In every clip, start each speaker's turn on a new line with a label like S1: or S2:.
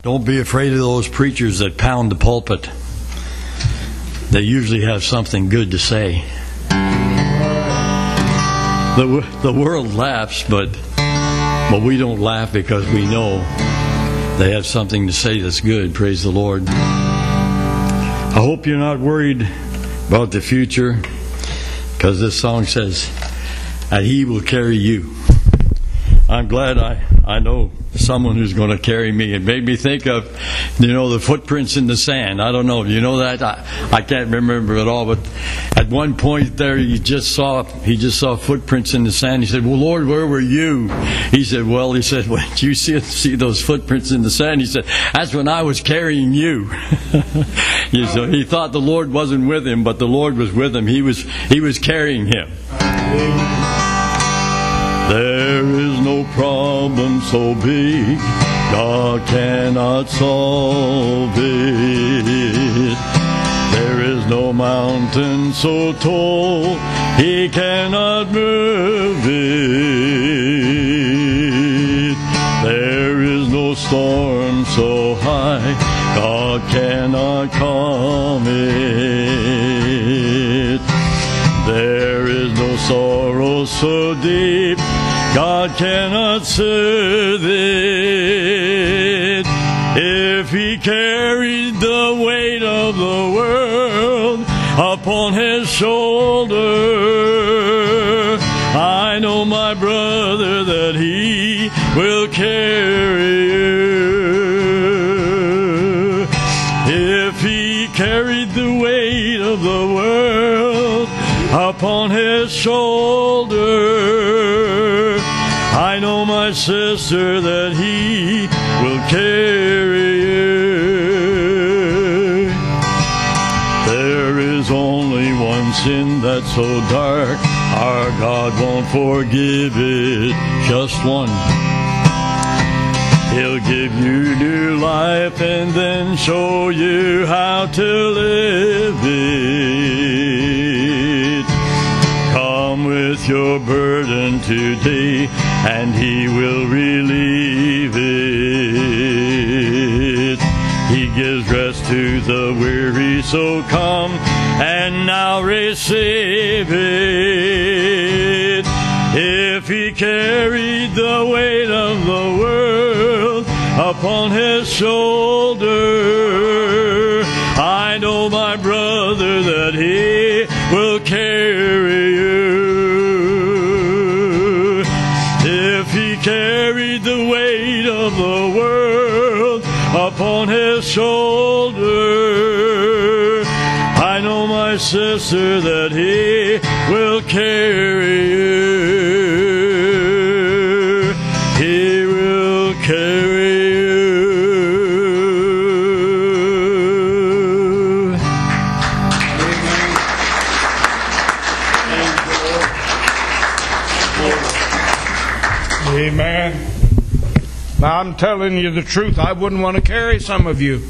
S1: Don't be afraid of those preachers that pound the pulpit. They usually have something good to say. The world laughs, but we don't laugh because we know they have something to say that's good. Praise the Lord. I hope you're not worried about the future, because this song says that He will carry you. I'm glad I know someone who's going to carry me. It made me think of, the footprints in the sand. I don't know. You know that? I can't remember it all, but at one point there he just saw footprints in the sand. He said, "Well, Lord, where were you?" He said, "When you see those footprints in the sand," he said, "that's when I was carrying you." So he thought the Lord wasn't with him, but the Lord was with him. He was carrying him. There is no problem so big God cannot solve it. There is no mountain so tall He cannot move it. There is no storm so high God cannot calm it. There is no sorrow so deep God cannot soothe it. If He carried the weight of the world upon His shoulder, I know, my brother, that He will carry you. If He carried the weight of the world upon His shoulder, I know, my sister, that He will carry you. There is only one sin that's so dark our God won't forgive it, just one. He'll give you new life and then show you how to live it. Come with your burden today, and He will relieve it. He gives rest to the weary, so come and now receive it. If He carried the weight of the world upon His shoulder, I know, my brother, that He will carry you. If He carried the weight of the world upon His shoulder, I know, my sister, that He will carry you. He will carry you.
S2: Amen. Now, I'm telling you the truth. I wouldn't want to carry some of you.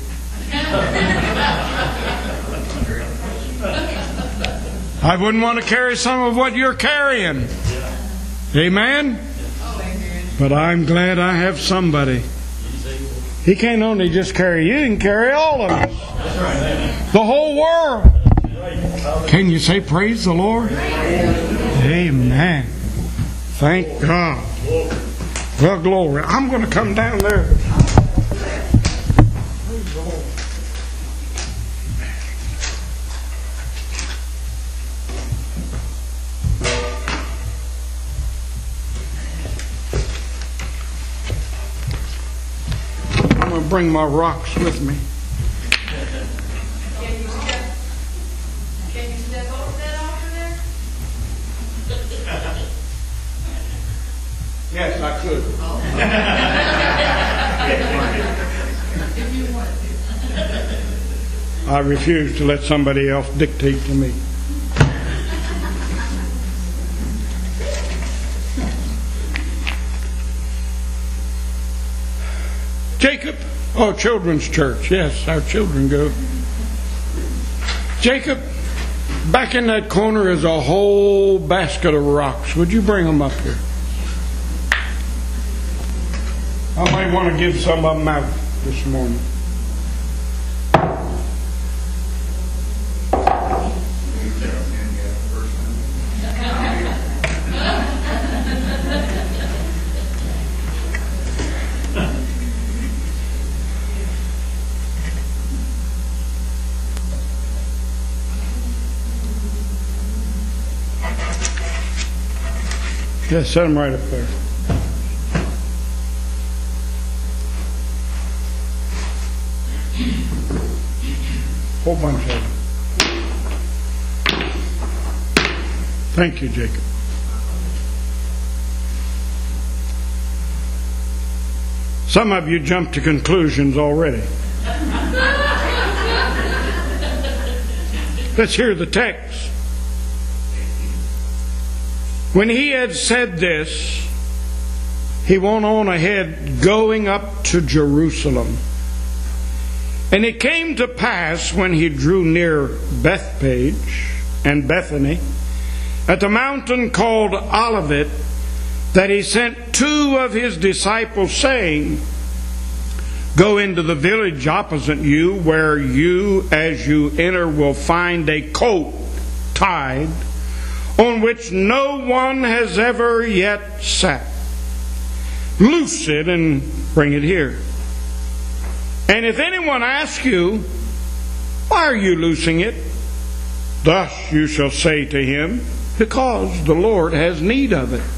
S2: I wouldn't want to carry some of what you're carrying. Amen? But I'm glad I have somebody. He can't only just carry you, He can carry all of us. The whole world. Can you say praise the Lord? Amen. Thank God. Well, glory. I'm going to come down there. Praise the Lord. I'm going to bring my rocks with me.
S3: Can you step over that altar there?
S2: Yes, I could.
S3: If you want to.
S2: I refuse to let somebody else dictate to me. Jacob, children's church. Yes, our children go. Jacob, back in that corner is a whole basket of rocks. Would you bring them up here? I might want to give some of them out. this morning. Yeah, set them right up there. Whole bunch of them. Thank you, Jacob. Some of you jumped to conclusions already. Let's hear the text. When he had said this, he went on ahead, going up to Jerusalem. And it came to pass, when he drew near Bethphage and Bethany, at the mountain called Olivet, that he sent 2 of his disciples, saying, Go into the village opposite you, where you, as you enter, will find a colt tied, on which no one has ever yet sat. Loose it and bring it here. And if anyone asks you, Why are you loosing it? Thus you shall say to him, Because the Lord has need of it.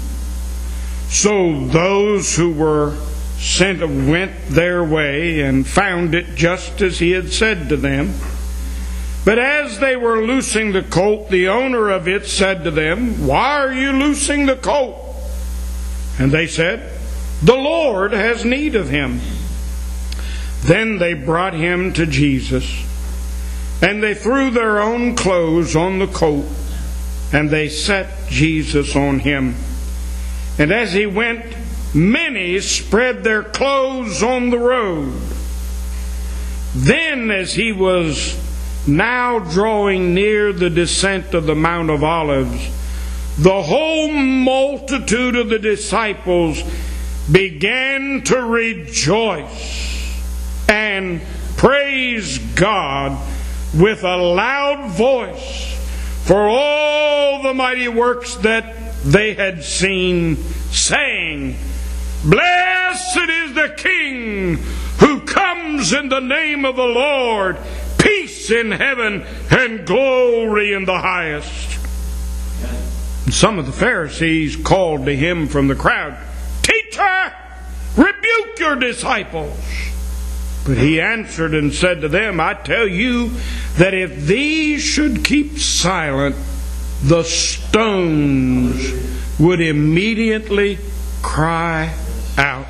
S2: So those who were sent went their way and found it just as he had said to them. But as they were loosing the colt, the owner of it said to them, Why are you loosing the colt? And they said, The Lord has need of him. Then they brought him to Jesus, and they threw their own clothes on the colt, and they set Jesus on him. And as he went, many spread their clothes on the road. Then, as he was now drawing near the descent of the Mount of Olives, the whole multitude of the disciples began to rejoice and praise God with a loud voice for all the mighty works that they had seen, saying, Blessed is the King who comes in the name of the Lord, peace in heaven and glory in the highest. And some of the Pharisees called to him from the crowd, Teacher, rebuke your disciples. But he answered and said to them, I tell you that if these should keep silent, the stones would immediately cry out.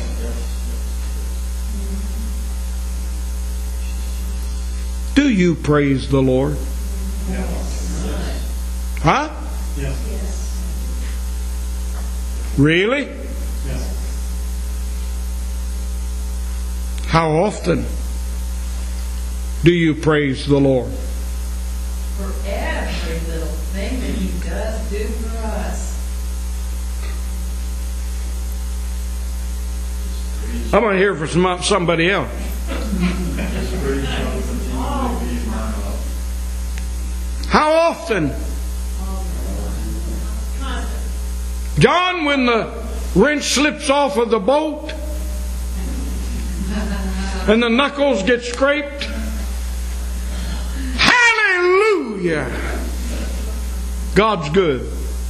S2: Do you praise the Lord? Huh?
S4: Yes.
S2: Really?
S4: Yes.
S2: How often do you praise the Lord?
S3: For every little thing that He does do for us.
S2: I'm going to hear from somebody else. How often? John, when the wrench slips off of the boat and the knuckles get scraped, hallelujah! God's good.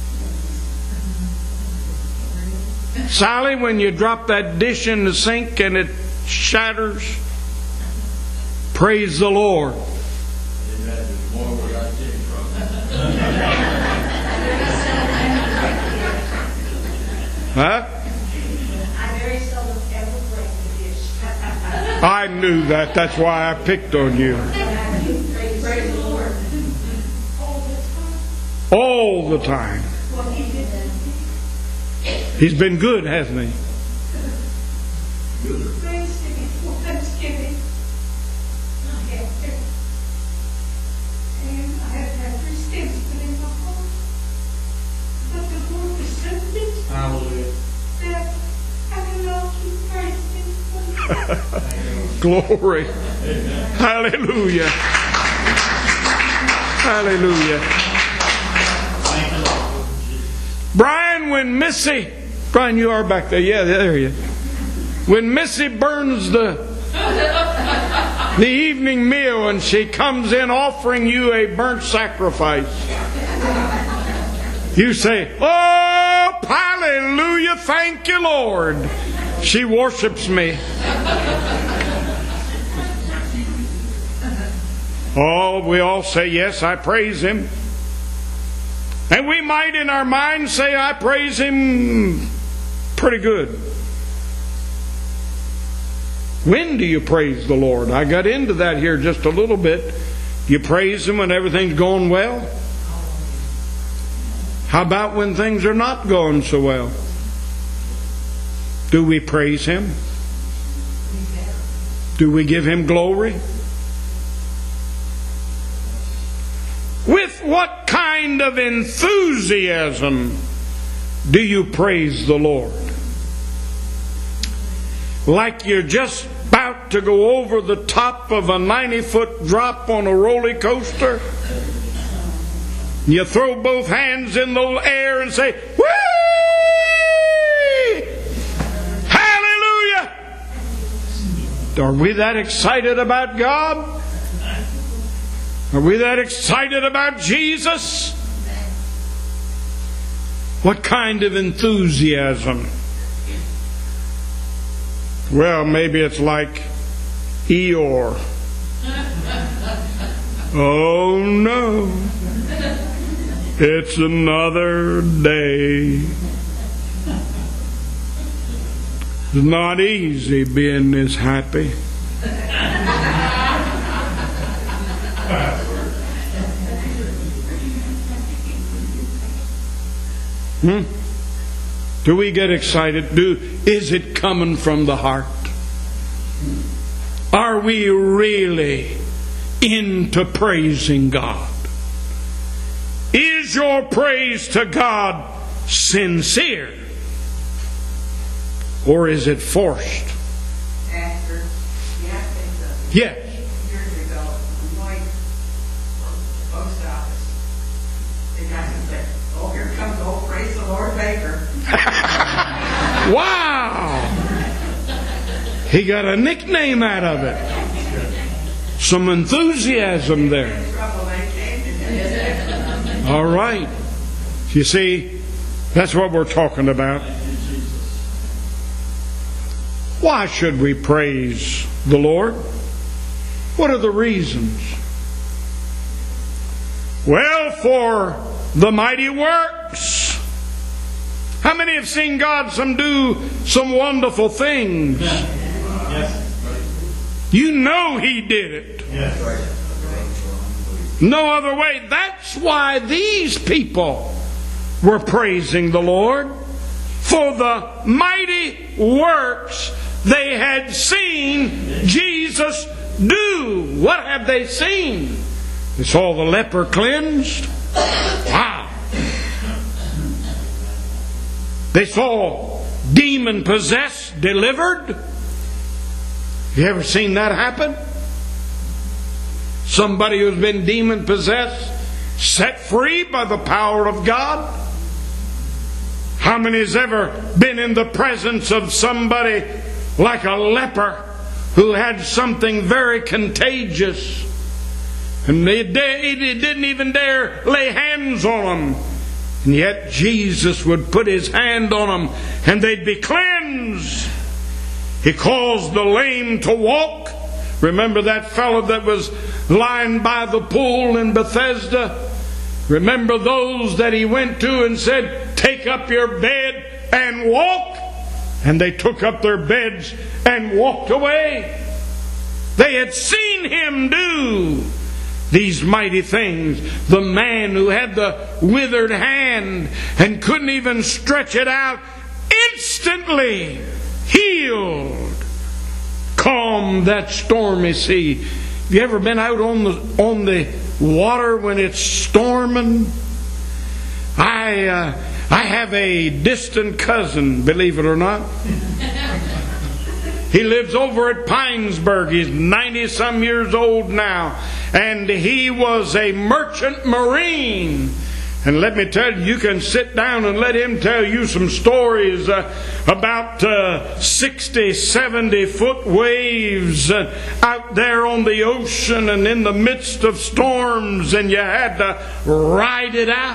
S2: Sally, when you drop that dish in the sink and it shatters, praise the Lord. Huh?
S3: I very seldom ever break the dish.
S2: I knew that. That's why I picked on you.
S3: Praise the Lord.
S2: All the time.
S3: Well, He did that.
S2: He's been good, hasn't he?
S3: Praise Him for Thanksgiving. And I have had 3 stamps put in my heart. But the Lord has sent it.
S4: Hallelujah.
S3: That I can all keep praising Him.
S2: Glory. Hallelujah. Hallelujah. Brian, when Missy... Brian, you are back there. Yeah, there you are. When Missy burns the evening meal and she comes in offering you a burnt sacrifice, you say, "Oh, hallelujah, thank you, Lord. She worships me." Oh, we all say, "Yes, I praise Him." And we might in our minds say, "I praise Him pretty good." When do you praise the Lord? I got into that here just a little bit. You praise Him when everything's going well? How about when things are not going so well? Do we praise Him? Do we give Him glory? With what kind of enthusiasm do you praise the Lord? Like you're just about to go over the top of a 90-foot drop on a roller coaster? You throw both hands in the air and say, "Whee! Hallelujah!" Are we that excited about God? Are we that excited about Jesus? What kind of enthusiasm? Well, maybe it's like Eeyore. Oh no, it's another day. It's not easy being this happy. Do we get excited? Is it coming from the heart? Are we really into praising God? Is your praise to God sincere? Or is it forced?
S3: Pastor, yeah, I think so.
S2: Yes.
S3: Years ago, we went to the post office. The guy said, "Oh, here comes old Praise the Lord Baker."
S2: Wow! He got a nickname out of it. Some enthusiasm there. All right. You see, that's what we're talking about. Why should we praise the Lord? What are the reasons? Well, for the mighty works. How many have seen God do some wonderful things?
S4: Yes.
S2: You know He did it.
S4: Yes.
S2: No other way. That's why these people were praising the Lord. For the mighty works they had seen Jesus do. What have they seen? They saw the leper cleansed. Wow. They saw demon-possessed delivered. Have you ever seen that happen? Somebody who's been demon-possessed set free by the power of God? How many has ever been in the presence of somebody like a leper who had something very contagious, and they didn't even dare lay hands on them, and yet Jesus would put His hand on them and they'd be cleansed? He caused the lame to walk. Remember that fellow that was lying by the pool in Bethesda? Remember those that He went to and said, "Take up your bed and walk." And they took up their beds and walked away. They had seen Him do these mighty things. The man who had the withered hand and couldn't even stretch it out, instantly healed, calmed that stormy sea. Have you ever been out on the water when it's storming? I have a distant cousin, believe it or not. He lives over at Pinesburg. He's 90-some years old now. And he was a merchant marine. And let me tell you, you can sit down and let him tell you some stories about 60, 70-foot waves out there on the ocean and in the midst of storms, and you had to ride it out.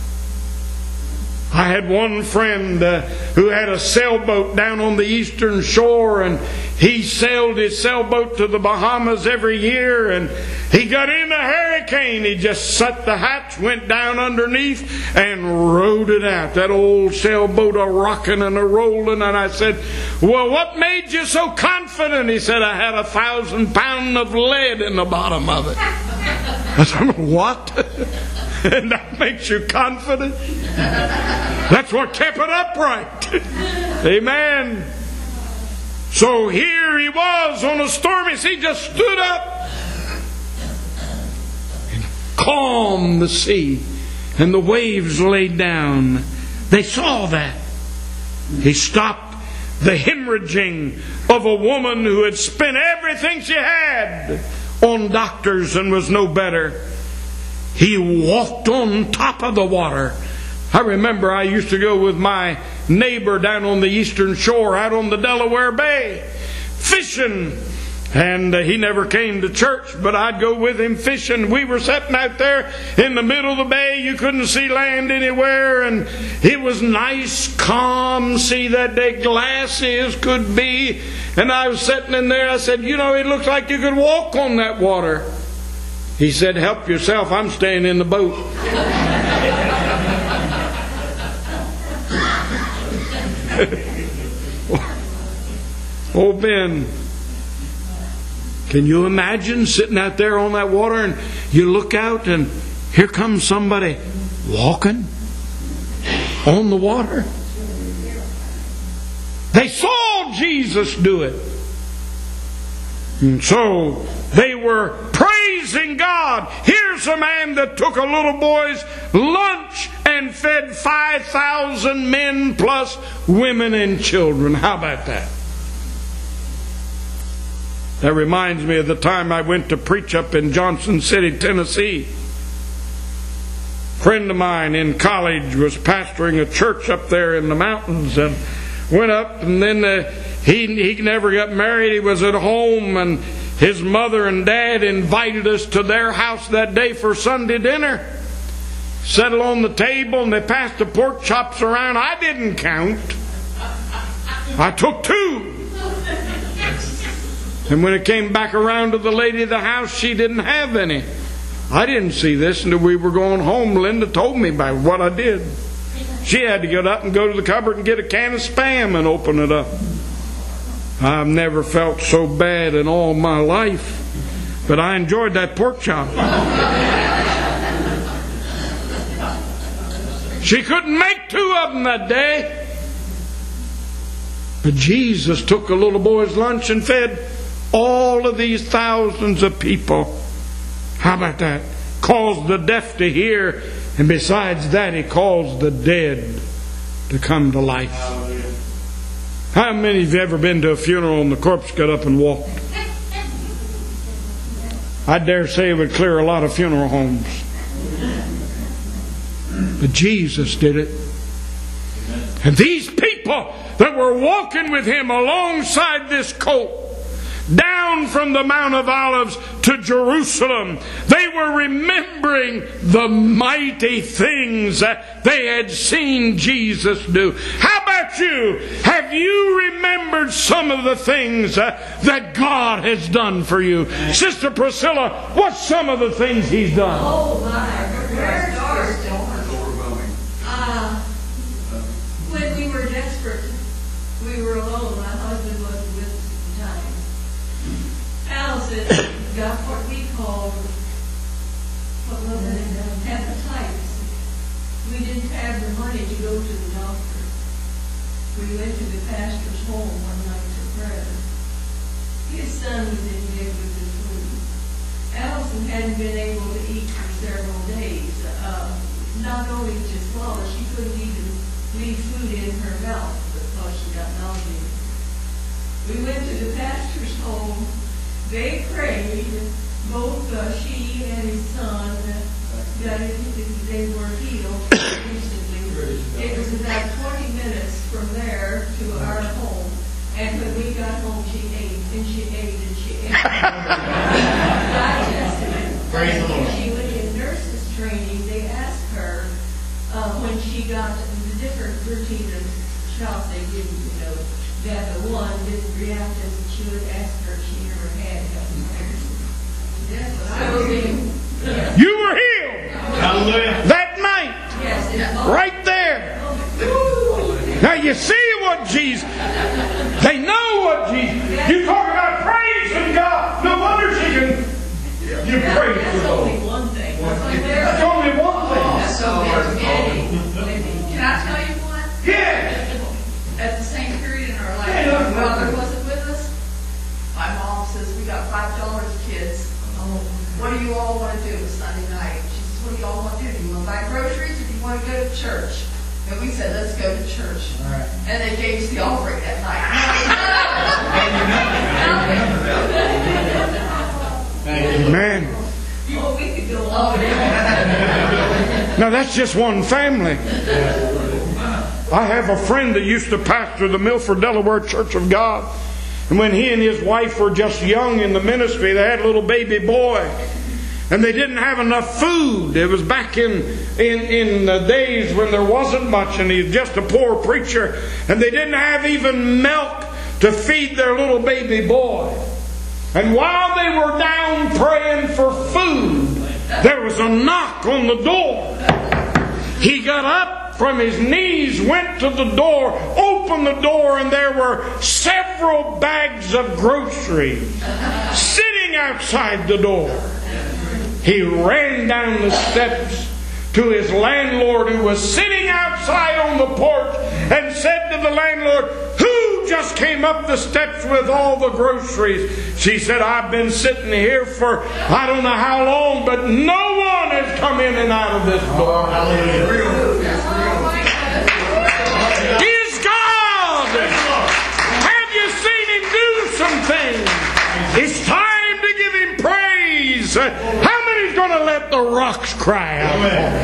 S2: I had one friend who had a sailboat down on the eastern shore, and he sailed his sailboat to the Bahamas every year, and he got in a hurricane. He just set the hatch, went down underneath, and rode it out. That old sailboat a-rocking and a-rolling. And I said, well, what made you so confident? He said, I had 1,000 pounds of lead in the bottom of it. I said, what? And that makes you confident? That's what kept it upright. Amen. So here he was on a stormy sea, just stood up and calmed the sea, and the waves laid down. They saw that. He stopped the hemorrhaging of a woman who had spent everything she had on doctors and was no better. He walked on top of the water. I remember I used to go with my neighbor down on the eastern shore, out on the Delaware Bay, fishing. And he never came to church, but I'd go with him fishing. We were sitting out there in the middle of the bay. You couldn't see land anywhere. And it was nice, calm sea that day, glassy as could be. And I was sitting in there. I said, you know, it looks like you could walk on that water. He said, help yourself. I'm staying in the boat. Oh, Ben, can you imagine sitting out there on that water and you look out and here comes somebody walking on the water? They saw Jesus do it. And so they were praising God. Here's a man that took a little boy's lunch and fed 5,000 men plus women and children. How about that? That reminds me of the time I went to preach up in Johnson City, Tennessee. A friend of mine in college was pastoring a church up there in the mountains, and went up, and then he never got married. He was at home, and his mother and dad invited us to their house that day for Sunday dinner. Settled on the table, and they passed the pork chops around. I didn't count. I took 2. And when it came back around to the lady of the house, she didn't have any. I didn't see this until we were going home. Linda told me about what I did. She had to get up and go to the cupboard and get a can of Spam and open it up. I've never felt so bad in all my life, but I enjoyed that pork chop. She couldn't make 2 of them that day. But Jesus took a little boy's lunch and fed all of these thousands of people. How about that? Caused the deaf to hear, and besides that, He caused the dead to come to life. How many of you ever been to a funeral and the corpse got up and walked? I dare say it would clear a lot of funeral homes. But Jesus did it. And these people that were walking with Him alongside this colt, down from the Mount of Olives to Jerusalem, they were remembering the mighty things that they had seen Jesus do. How about you? Have you remembered some of the things that God has done for you? Sister Priscilla, what's some of the things He's done?
S3: Oh my, where to start? When we were desperate, we were alone. My husband wasn't with us at the time. Allison got what we called, what was it, hepatitis. We didn't have the money to go to the doctor. We went to the pastor's home one night for prayer. His son was in bed with the flu. Allison hadn't been able to eat for several days. Not only to swallow, she couldn't even leave food in her mouth because she got nauseated. We went to the pastor's home. They prayed. Both she and his son they were healed recently. It was about 20 minutes from there to our home. And when we got home, she ate, and she ate, and she ate. Praise the Lord. When she went in nurses training, they asked her when she got the different routine and shots they give you, that the one didn't react as it should. Ask her if she ever had hepatitis.
S2: You were healed.
S4: Hallelujah.
S2: That night.
S3: Yes,
S2: right there. Now you see what Jesus, they know what Jesus, you talk about praising God. No wonder she can, you praise the
S3: That's
S2: Lord.
S3: only one thing.
S2: That's only one thing.
S3: That's so many. Can I tell you one?
S2: Yeah.
S5: At the same period in our life, my brother wasn't with us. My mom says, we got $5, kids. What do you all want to do Sunday night? She says, what do you all want to do? Do you want to buy groceries or do you want to go to church? And we said, let's go to church.
S4: Right.
S5: And they gave us the offering that night.
S2: Amen.
S3: Oh, we could go on.
S2: Now that's just one family. I have a friend that used to pastor the Milford, Delaware Church of God. And when he and his wife were just young in the ministry, they had a little baby boy. And they didn't have enough food. It was back in the days when there wasn't much, and he's just a poor preacher. And they didn't have even milk to feed their little baby boy. And while they were down praying for food, there was a knock on the door. He got up from his knees, went to the door, opened the door, and there were several bags of groceries sitting outside the door. He ran down the steps to his landlord, who was sitting outside on the porch, and said to the landlord, "Who just came up the steps with all the groceries?" She said, "I've been sitting here for I don't know how long, but no one has come in and out of this door." Is God? Have you seen Him do some things? It's time to give Him praise. How many's going to let the rocks cry out?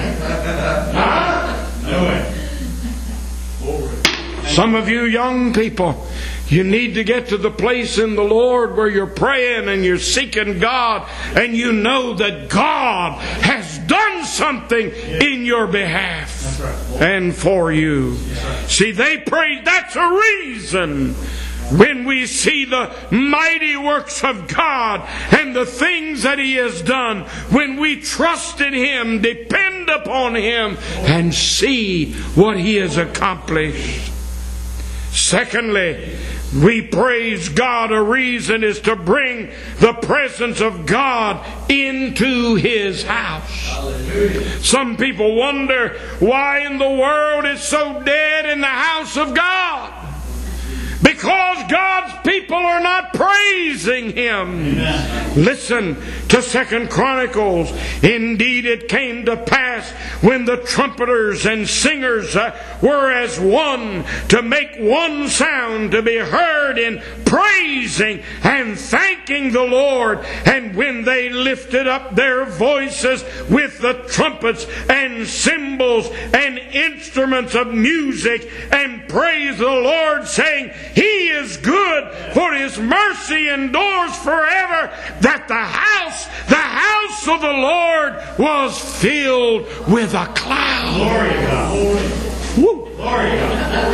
S2: Some of you young people, you need to get to the place in the Lord where you're praying and you're seeking God, and you know that God has done something in your behalf and for you. See, they prayed. That's a reason. When we see the mighty works of God and the things that He has done, when we trust in Him, depend upon Him, and see what He has accomplished. Secondly, we praise God. A reason is to bring the presence of God into His house. Some people wonder why in the world it's so dead in the house of God. Because God's people are not praising Him. Amen. Listen to 2 Chronicles. Indeed, it came to pass when the trumpeters and singers were as one, to make one sound to be heard in praising and thanking the Lord. And when they lifted up their voices with the trumpets and cymbals and instruments of music, and praised the Lord, saying, "He is good, for His mercy endures forever," that the house of the Lord was filled with a cloud.
S4: Glory to God.
S2: Woo.
S4: Glory to God.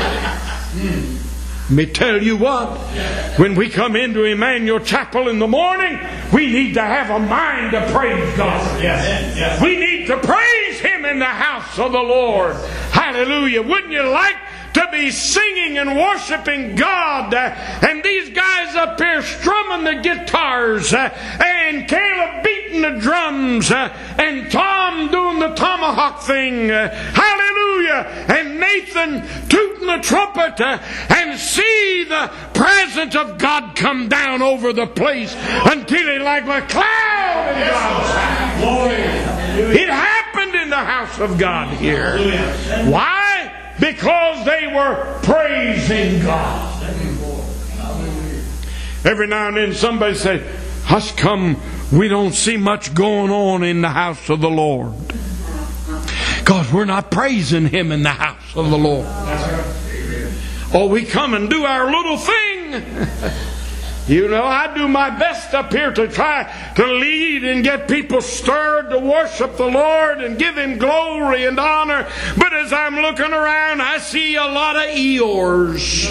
S2: Let me tell you what, when we come into Emmanuel Chapel in the morning, we need to have a mind to praise God.
S4: Yes. Yes.
S2: We need to praise Him in the house of the Lord. Hallelujah. Wouldn't you like to be singing and worshiping God, and these guys up here strumming the guitars, and Caleb beating the drums, and Tom doing the tomahawk thing, hallelujah, and Nathan tooting the trumpet, and see the presence of God come down over the place until it like a cloud in God's house. It happened in the house of God here. Why? Because they were praising God. Every now and then somebody say, "Hush, come, we don't see much going on in the house of the Lord." Because we're not praising Him in the house of the Lord. Oh, we come and do our little thing. You know, I do my best up here to try to lead and get people stirred to worship the Lord and give Him glory and honor. But as I'm looking around, I see a lot of Eeyores.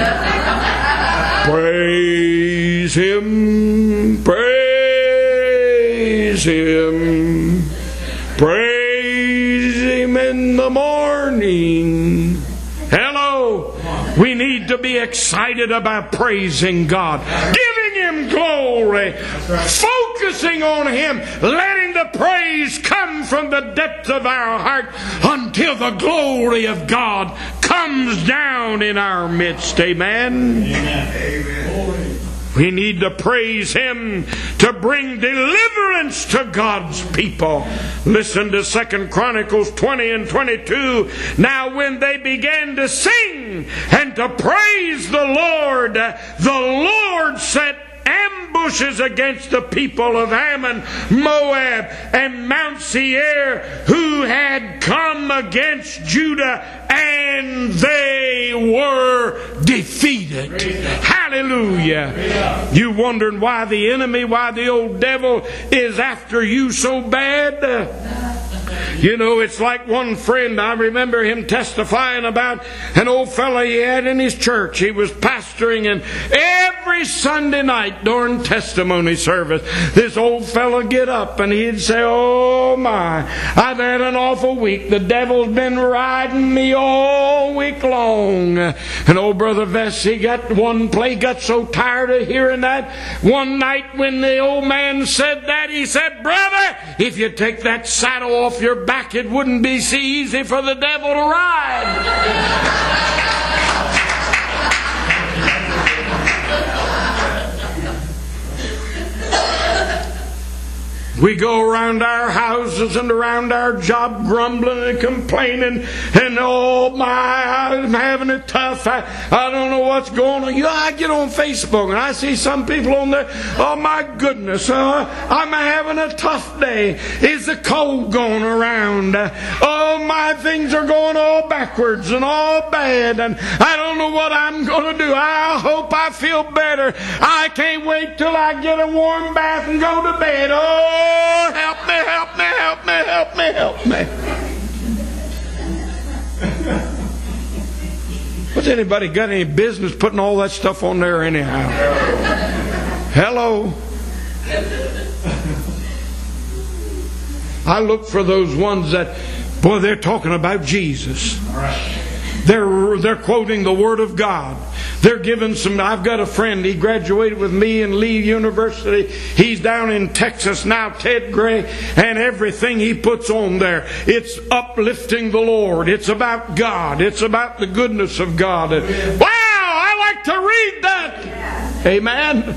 S2: Praise Him, praise Him, praise Him in the morning. Hello. We need to be excited about praising God, giving Him glory, focusing on Him, letting the praise come from the depths of our heart until the glory of God comes down in our midst. Amen. Amen. We need to praise Him to bring deliverance to God's people. Listen to 2 Chronicles 20 and 22. Now when they began to sing and to praise the Lord set ambushes against the people of Ammon, Moab, and Mount Seir, who had come against Judah, and they were defeated. Hallelujah. You wondering why the enemy, why the old devil is after you so bad? You know, it's like one friend, I remember him testifying about an old fella he had in his church. He was pastoring, and every Sunday night during testimony service, this old fella get up and he'd say, "Oh my, I've had an awful week. The devil's been riding me all week long." And old Brother Vess, he got so tired of hearing that. One night when the old man said that, he said, "Brother, if you take that saddle off your back, it wouldn't be so easy for the devil to ride." We go around our houses and around our job grumbling and complaining, and "Oh my, I'm having it tough. I don't know what's going on." I get on Facebook and I see some people on there, "Oh my goodness, I'm having a tough day. Is the cold going around? Oh my, things are going all backwards and all bad, and I don't know what I'm going to do. I hope I feel better. I can't wait till I get a warm bath and go to bed. Oh, help me, help me, help me, help me, help me." What's anybody got any business putting all that stuff on there anyhow? Hello? I look for those ones that, boy, they're talking about Jesus. They're quoting the Word of God. They're giving some. I've got a friend, he graduated with me in Lee University. He's down in Texas now, Ted Gray, and everything he puts on there, it's uplifting the Lord. It's about God. It's about the goodness of God. Wow, I like to read that. Amen.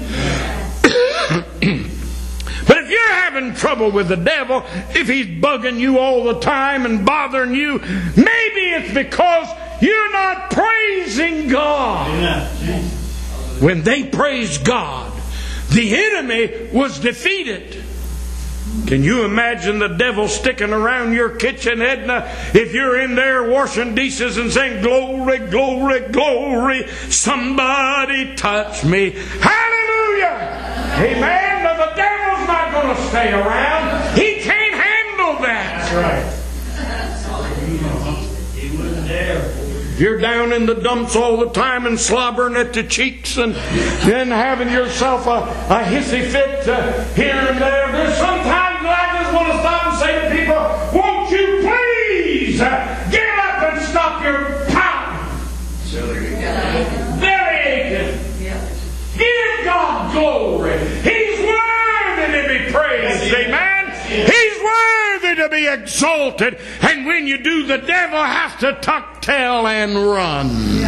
S2: But if you're having trouble with the devil, if he's bugging you all the time and bothering you, maybe it's because you're not praising God. When they praised God, the enemy was defeated. Can you imagine the devil sticking around your kitchen, Edna, if you're in there washing dishes and saying, "Glory, glory, glory, somebody touch me." Hallelujah! Amen. But the devil's not going to stay around. He can't handle that. That's right. He wouldn't dare. If you're down in the dumps all the time and slobbering at the cheeks and then having yourself a hissy fit here and there, there's sometimes I just want to stop and say to people, "Won't you please get up and stop your pouting? Belly aching. Give God glory. He's worthy to be praised." Amen. He's worthy to be exalted. And when you do, the devil has to tuck tail and run.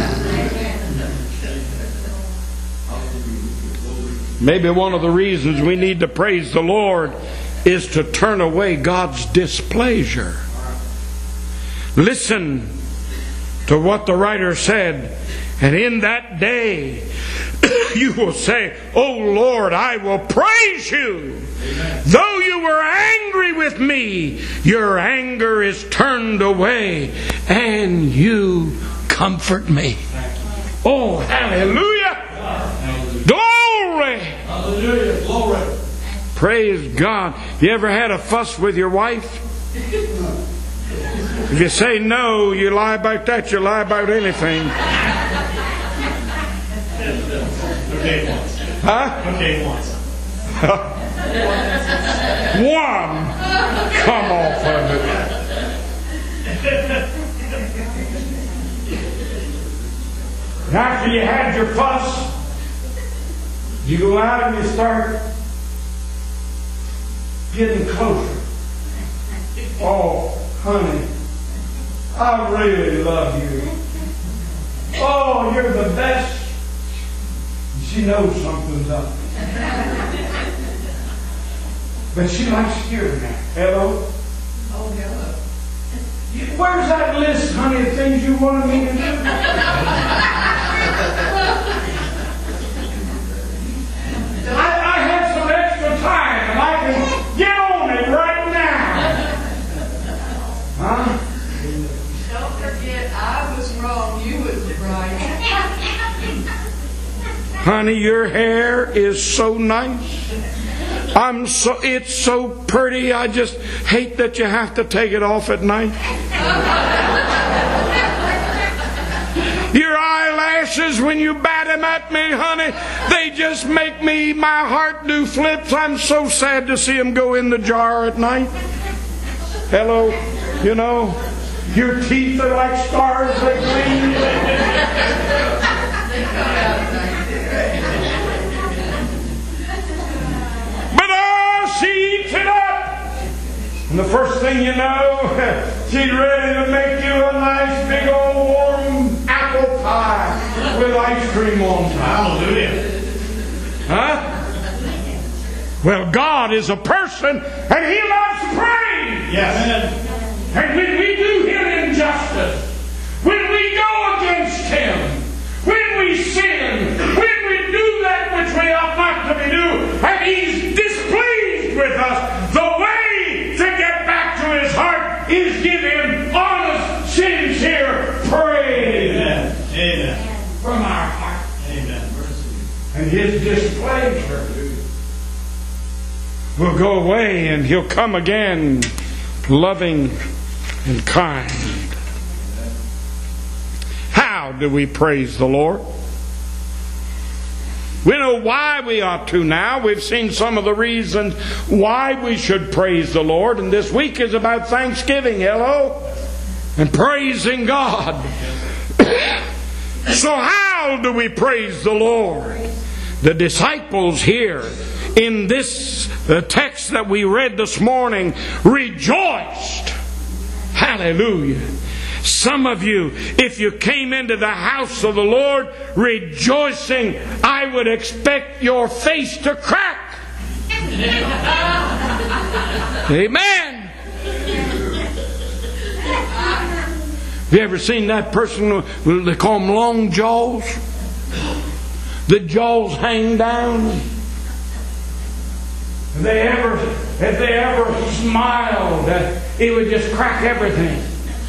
S2: Maybe one of the reasons we need to praise the Lord is to turn away God's displeasure. Listen to what the writer said. "And in that day you will say, "Oh Lord, I will praise you. Though you were angry with me, your anger is turned away, and you comfort me." Oh, hallelujah! Glory!
S1: Hallelujah. Glory.
S2: Praise God. You ever had a fuss with your wife? If you say no, you lie about that, you lie about anything.
S4: Okay, once.
S2: Huh?
S4: Okay, once.
S2: One. Come off of it. After you had your fuss, you go out and you start getting closer. Oh, honey, I really love you. Oh, you're the best. She knows something's up. But she likes hearing that. Hello?
S5: Oh, hello.
S2: Where's that list, honey, of things you wanted me to do? I have some extra time and I can get on it right now. Huh?
S5: Don't forget, I was wrong. You was right.
S2: Honey, your hair is so nice. It's so pretty. I just hate that you have to take it off at night. Your eyelashes, when you bat them at me, honey, they just make my heart do flips. I'm so sad to see them go in the jar at night. Hello, you know, your teeth are like stars, they gleam. She eats it up. And the first thing you know, she's ready to make you a nice big old warm apple pie with ice cream on top.
S4: Hallelujah.
S2: Huh? Well, God is a person and He loves praise.
S4: Yes.
S2: And when we do Him injustice, when we go against Him, when we sin, when we do that which we ought not to be doing, and He's displeased with us, the way to get back to His heart is give Him honest, sincere praise.
S4: Amen. Amen.
S2: From our heart.
S4: Amen.
S2: And His displeasure will go away and He'll come again loving and kind. How do we praise the Lord? We know why we ought to now. We've seen some of the reasons why we should praise the Lord. And this week is about Thanksgiving. Hello? And praising God. So how do we praise the Lord? The disciples here in this text that we read this morning rejoiced. Hallelujah. Some of you, if you came into the house of the Lord rejoicing, I would expect your face to crack. Amen. Have you ever seen that person, they call them long jaws? The jaws hang down. If they ever smiled, it would just crack everything.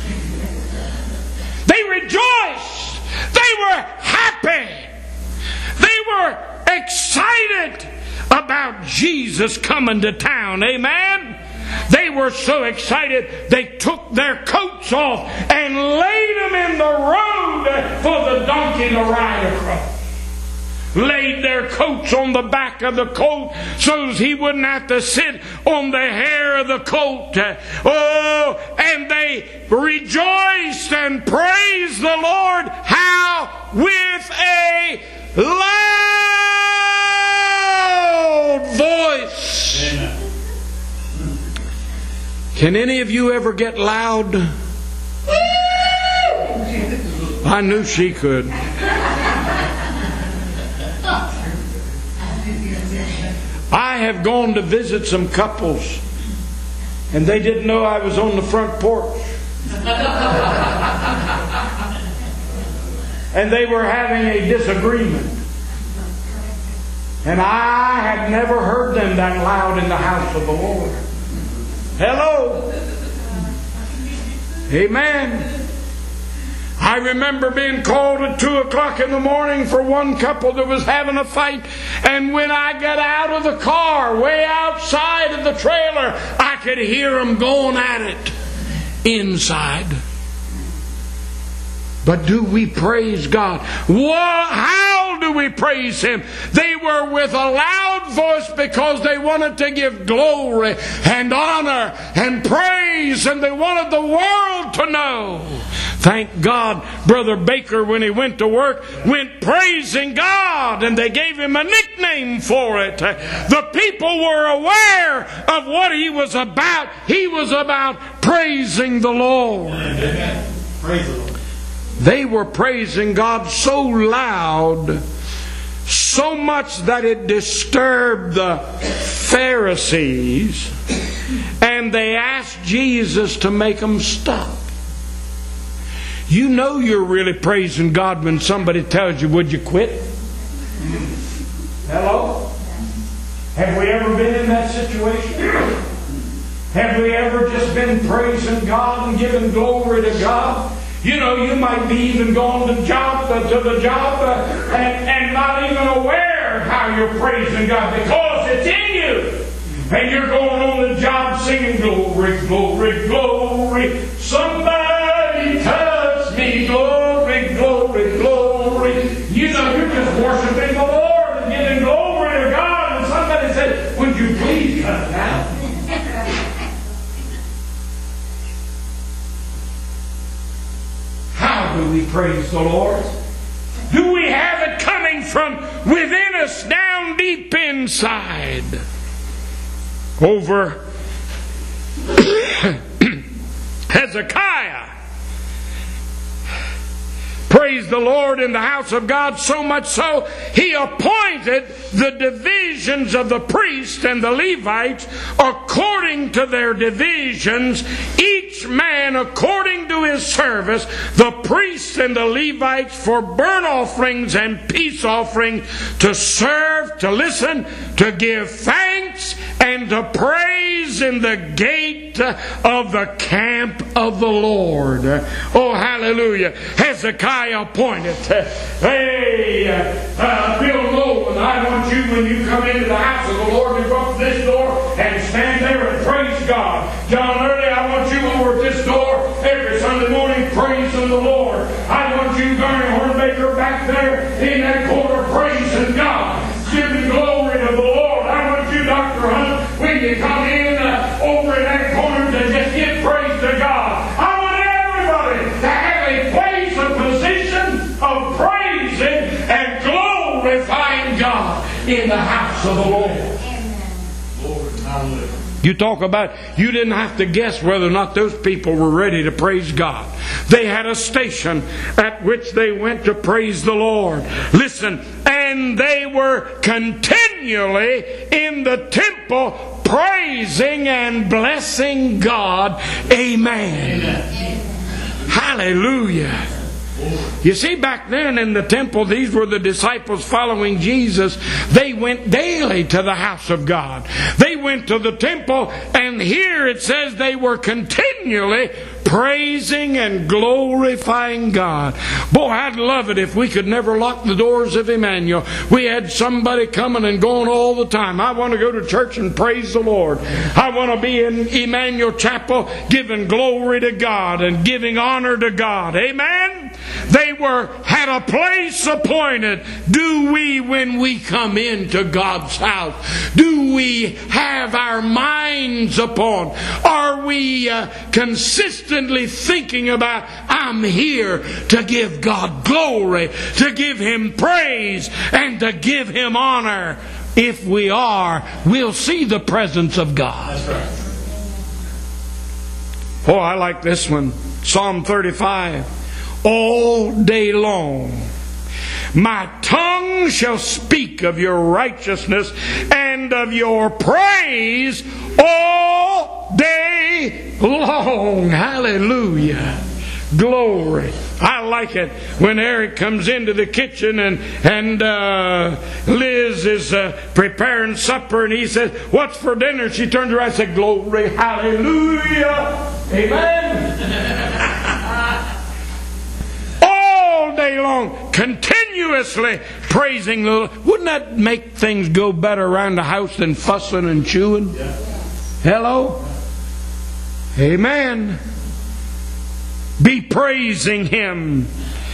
S2: They rejoiced. They were happy. They were excited about Jesus coming to town. Amen? They were so excited they took their coats off and laid them in the road for the donkey to ride across. Laid their coats on the back of the coat so he wouldn't have to sit on the hair of the coat. Oh, and they rejoiced and praised the Lord. How? With a loud voice.
S4: Amen.
S2: Can any of you ever get loud? I knew she could. I have gone to visit some couples and they didn't know I was on the front porch. And they were having a disagreement. And I had never heard them that loud in the house of the Lord. Hello. Amen. I remember being called at 2 o'clock in the morning for one couple that was having a fight. And when I got out of the car, way outside of the trailer, I could hear them going at it inside. But do we praise God? How do we praise Him? They were with a loud voice because they wanted to give glory and honor and praise, and they wanted the world to know. Thank God, Brother Baker, when he went to work, went praising God, and they gave him a nickname for it. The people were aware of what he was about. He was about praising the Lord.
S4: Amen. Praise the Lord.
S2: They were praising God so loud, so much that it disturbed the Pharisees, and they asked Jesus to make them stop. You know you're really praising God when somebody tells you, would you quit? Hello? Have we ever been in that situation? Have we ever just been praising God and giving glory to God? You know, you might be even going to the job and not even aware how you're praising God because it's in you. And you're going on the job singing, glory, glory, glory. Somebody touch me, glory, glory, glory. You know, you're just worshiping the Lord and giving glory to God. And somebody said, would you please cut it out? How do we praise the Lord? Do we have it coming from within us, down deep inside? Over Hezekiah praised the Lord in the house of God, so much so he appointed the divisions of the priests and the Levites according to their divisions, each man according to his service, the priests and the Levites for burnt offerings and peace offerings, to serve, to listen, to give thanks, and to praise in the gate of the camp of the Lord. Oh, hallelujah. Hezekiah appointed. Hey, Bill Nolan, I want you, when you come into the house of the Lord, to go up to this door and stand there and praise God. John Early, I want you over at this door every Sunday morning praising the Lord. I want you, Gurney Hornbaker, back there in that corner praising God, giving glory to the Lord. I want you, Dr. Hunt, when you come in over in that corner, to just give praise to God. I want everybody to have a place, a position of praising and glorifying God in the house of the Lord.
S4: Lord, hallelujah.
S2: You talk about, you didn't have to guess whether or not those people were ready to praise God. They had a station at which they went to praise the Lord. Listen, and they were continually in the temple praising and blessing God. Amen. Hallelujah. You see, back then in the temple, these were the disciples following Jesus. They went daily to the house of God. They went to the temple, and here it says they were continually praising and glorifying God. Boy, I'd love it if we could never lock the doors of Emmanuel. We had somebody coming and going all the time. I want to go to church and praise the Lord. I want to be in Emmanuel Chapel giving glory to God and giving honor to God. Amen? They had a place appointed. Do we, when we come into God's house, do we have our minds upon? Are we consistently thinking about, I'm here to give God glory, to give Him praise, and to give Him honor? If we are, we'll see the presence of God.
S4: That's right.
S2: Oh, I like this one. Psalm 35. All day long my tongue shall speak of your righteousness and of your praise all day long. Hallelujah. Glory. I like it when Eric comes into the kitchen and Liz is preparing supper and he says, "What's for dinner?" She turns around and says, "Glory, hallelujah, amen." All day long, continuously praising the Lord. Wouldn't that make things go better around the house than fussing and chewing? Yeah. Hello? Amen. Be praising Him.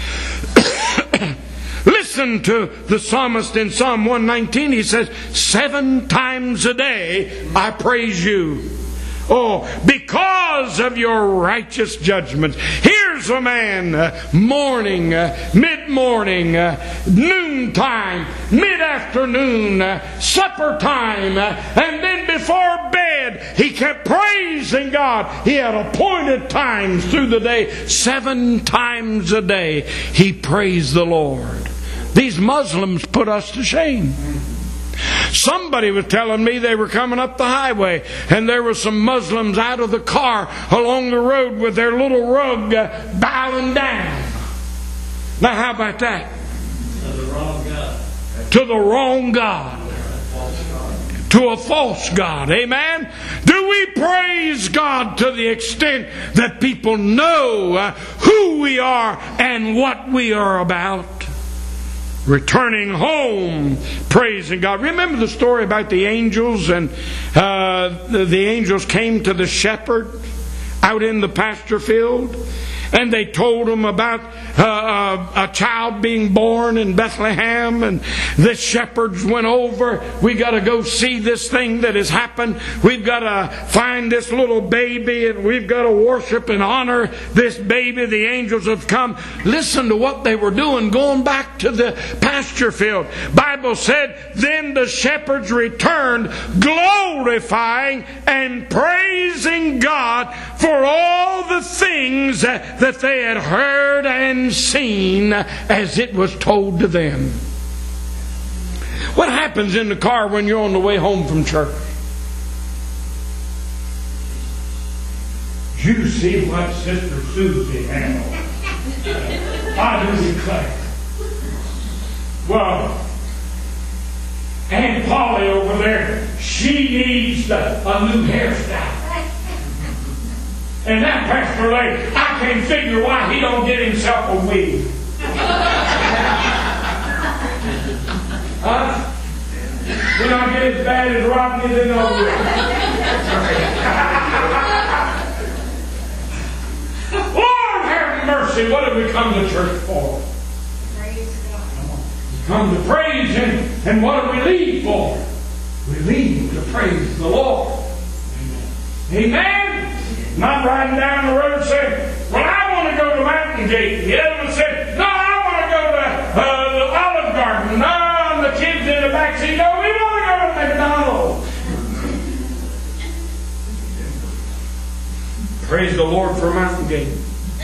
S2: Listen to the psalmist in Psalm 119. He says, 7 times a day I praise you. Oh, because of your righteous judgments. Here's a man, morning, mid-morning, noontime, mid-afternoon, supper time, and then before bed, he kept praising God. He had appointed times through the day. 7 times a day, he praised the Lord. These Muslims put us to shame. Somebody was telling me they were coming up the highway and there were some Muslims out of the car along the road with their little rug bowing down. Now how about that?
S4: To the wrong God.
S2: To the wrong God. To a false God. Amen? Do we praise God to the extent that people know who we are and what we are about? Returning home, praising God. Remember the story about the angels, and the angels came to the shepherd out in the pasture field, and they told him about a child being born in Bethlehem, and the shepherds went over. We got to go see this thing that has happened. We've got to find this little baby, and we've got to worship and honor this baby. The angels have come. Listen to what they were doing, going back to the pasture field. Bible said, then the shepherds returned, glorifying and praising God for all the things that they had heard and seen as it was told to them. What happens in the car when you're on the way home from church? You see what Sister Susie handled. I do declare. Well, Aunt Polly over there, she needs a new hairstyle. And that Pastor Lay, I can't figure why he don't get himself a wig. Huh? When I get as bad as Rodney, then I'll do it. Lord have mercy, what have we come to church for?
S5: Praise God.
S2: Come to praise Him. And what do we leave for? We leave to praise the Lord. Amen? Not riding down the road saying, well, I want to go to Mountain Gate. The other one said, no, I want to go to the Olive Garden. No, and the kids in the back seat, no, we want to go to McDonald's. Praise the Lord for Mountain Gate.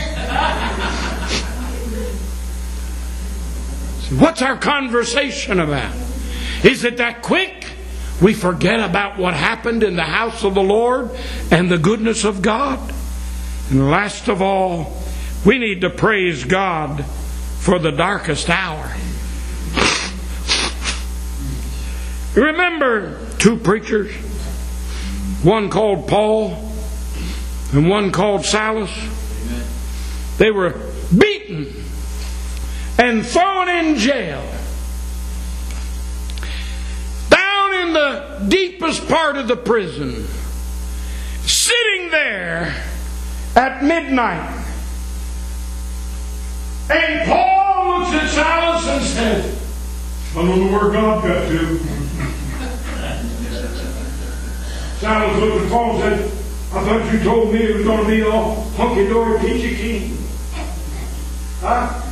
S2: So what's our conversation about? Is it that quick? We forget about what happened in the house of the Lord and the goodness of God. And last of all, we need to praise God for the darkest hour. Remember 2 preachers, one called Paul and one called Silas? They were beaten and thrown in jail. In the deepest part of the prison, sitting there at midnight, and Paul looks at Silas and says, I don't know where God got to. Silas looked at Paul and said, I thought you told me it was going to be all hunky-dory peachy keen. Huh?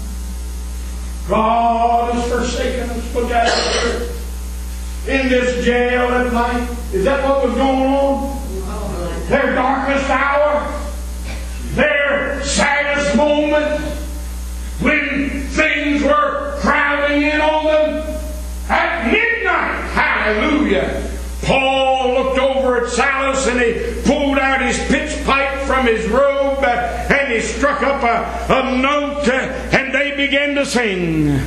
S2: God has forsaken us, look at it. In this jail at night. Is that what was going on? Their darkest hour? Their saddest moment? When things were crowding in on them? At midnight. Hallelujah. Paul looked over at Silas and he pulled out his pitch pipe from his robe and they struck up a note and they began to sing.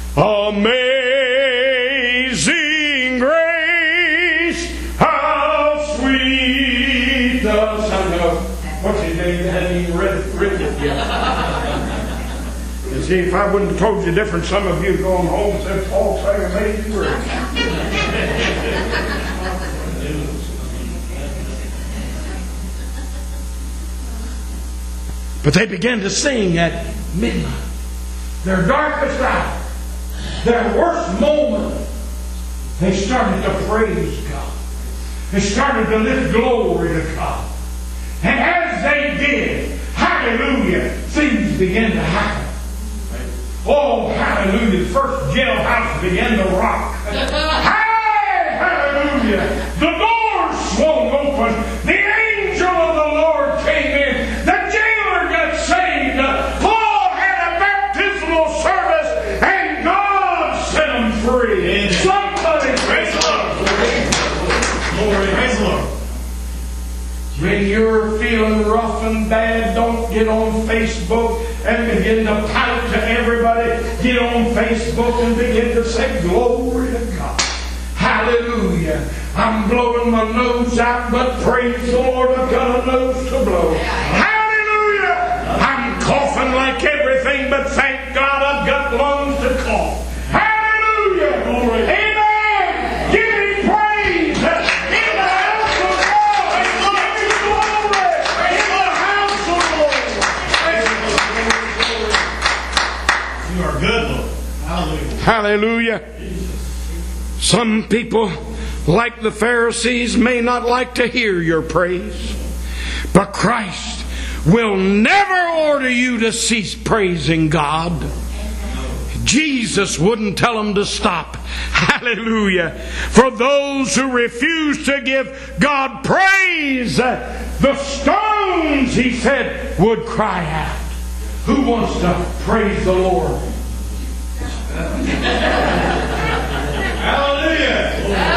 S2: Amazing grace, how sweet the sound of... What's his name? They hadn't even written it yet. You see, if I wouldn't have told you different, some of you going home and said, Paul sang Amazing Grace. But they began to sing at midnight. Their darkest hour, their worst moment, they started to praise God. They started to lift glory to God. And as they did, hallelujah, things began to happen. Oh, hallelujah, the first jailhouse began to rock. Hey, hallelujah, the doors swung open. The angel of the Lord came in. The jailer got saved. Paul had a baptismal service, and God set him free. Somebody praise the Lord. Glory, praise the Lord. When you're feeling rough and bad, don't get on Facebook and begin to pout to everybody. Get on Facebook and begin to say, glory to God. Hallelujah. I'm blowing my nose out, but praise the Lord, I've got a nose to blow. Hallelujah. I'm coughing like everything, but thank God I've got lungs to cough. Hallelujah. Glory. Amen. Give me praise. In the house of God. Give me glory. In the house of the Lord.
S4: You are good, Lord. Hallelujah.
S2: Hallelujah. Some people, like the Pharisees, may not like to hear your praise, but Christ will never order you to cease praising God. Jesus wouldn't tell them to stop. Hallelujah. For those who refuse to give God praise, the stones, he said, would cry out. Who wants to praise the Lord?
S4: Hallelujah.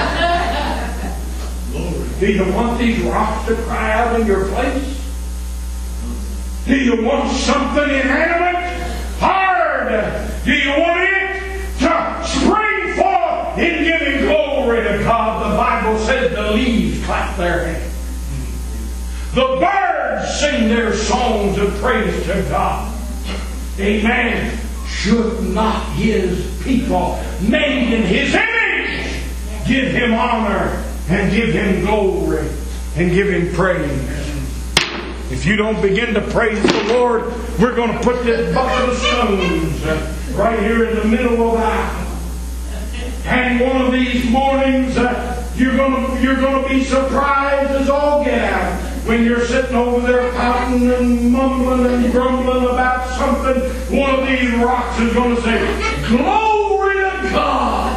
S2: Do you want these rocks to cry out in your place? Do you want something inanimate? Hard? Do you want it to spring forth in giving glory to God? The Bible says the leaves clap their hands. The birds sing their songs of praise to God. Amen. Should not His people, made in His image, give Him honor and give Him glory and give Him praise? If you don't begin to praise the Lord, we're going to put this bucket of stones right here in the middle of the aisle. And one of these mornings, you're going to be surprised as all get out when you're sitting over there pouting and mumbling and grumbling about something. One of these rocks is going to say, "Glory to God."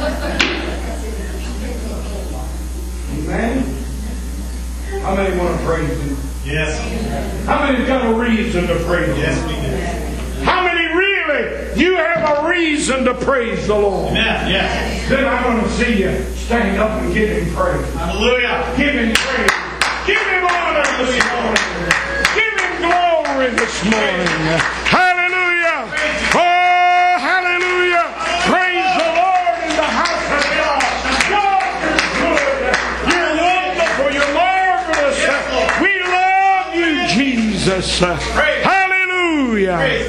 S2: Amen. How many want to praise Him?
S4: Yes.
S2: How many's got a reason to praise Him?
S4: Yes, we do.
S2: How many really? You have a reason to praise the Lord.
S4: Amen. Yes.
S2: Then I want to see you stand up and give Him praise.
S4: Hallelujah.
S2: Give Him praise. Give Him honor this morning. Give Him glory this morning. Hallelujah. Oh, hallelujah. Praise the Lord in the house of God. God is good. You're wonderful. You're marvelous. We love you, Jesus. Hallelujah.